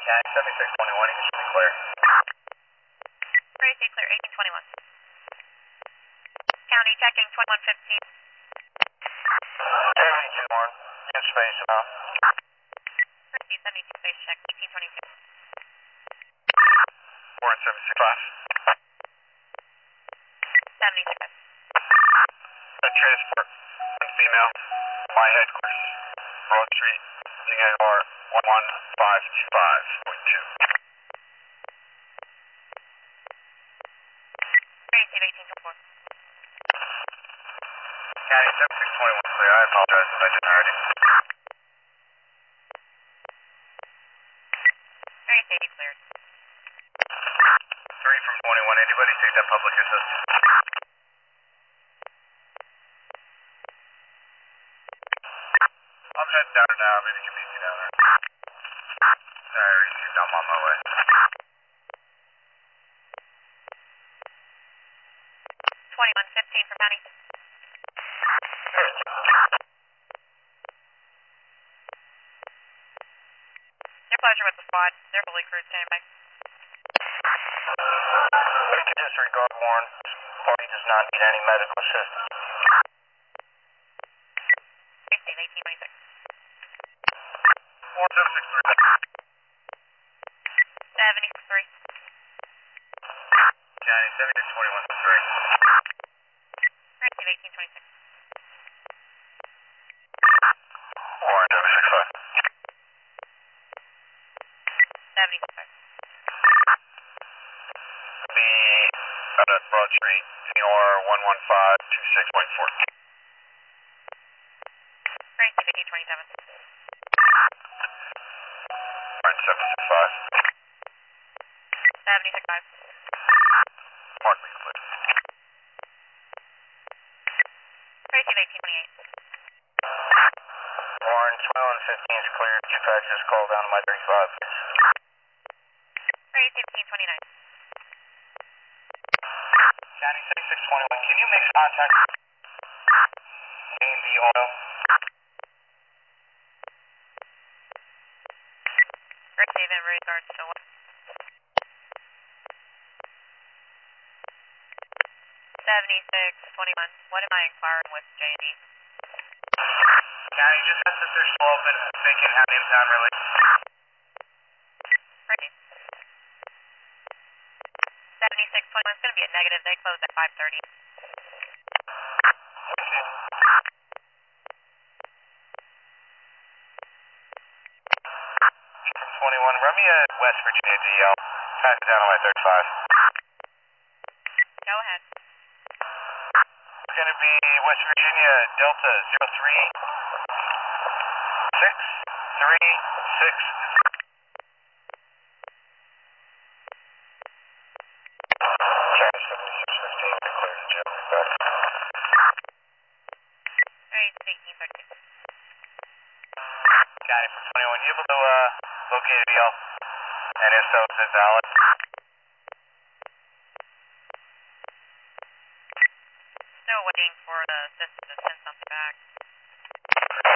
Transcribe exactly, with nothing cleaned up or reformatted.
County seventy-six twenty-one, you should be clear. Ready to clear, eighteen twenty-one. County checking, twenty-one fifteen. seventy-two one, use space now. Ready seventy-two space check, eighteen twenty-two. Warren seven six five. seventy-six. A transport, one female, my headquarters, Broad Street, D A R one one five two five point two. Ready to eighteen twenty-four. County seventy-six twenty-one clear, I apologize if I didn't already. Ready to eighty cleared. three from twenty-one, anybody take that public assistance? I'm heading down now, maybe you can meet me down there. Alright, received, I'm on my way. twenty-one fifteen for County. Your pleasure with the squad. They're fully crewed, standing by. We can disregard Warren. Party does not need any medical assistance. eighteen twenty-six. Warren seven six three. seventy-three. County seventy-six twenty-one three. Ready to eighteen twenty-six. Warren seven six five. seventy-six. The out at Broad Street, D R one one five two six point four. Ready to eighteen twenty-seven. Warren seven six five. seventy-six five. Mark me complete. Ready to eighteen twenty-eight. Warren twenty-one fifteen is cleared. Dispatch just call down to my thirty-five. Ready to eighteen twenty-nine. County seventy-six twenty-one, can you make contact A and B oil? Ready to event radar still what? seventy-six twenty-one. What am I inquiring with J and E? County just asked if they're still open, if they can have in-town release. Ready. seventy-six twenty-one is going to be a negative. They close at five thirty. twenty-one, run me at West Virginia D L. Pass it down to my thirty-five. Go ahead. It's going to be West Virginia Delta zero three six three six. County seventy-six fifteen, declared to jail. Back. Ready to eighteen thirty-two. County from twenty-one, you able to uh, locate a D L? And if so, is it valid? Still waiting for the system to send something back.